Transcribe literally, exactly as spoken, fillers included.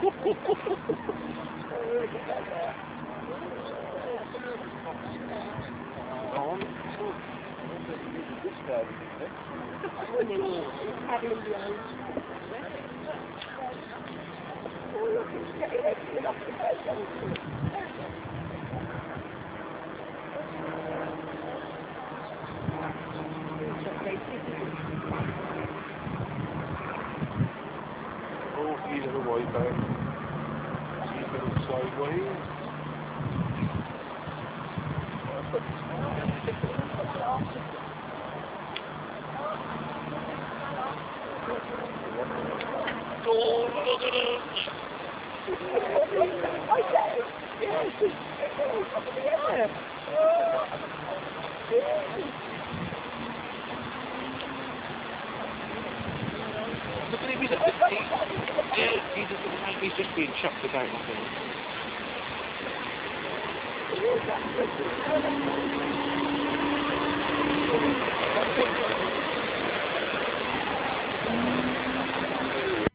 Oh, he's a little wide back. He's a little sideways. Oh, look at him! Look at him, he's, he, yeah, he's, just, he's just being chucked about like a...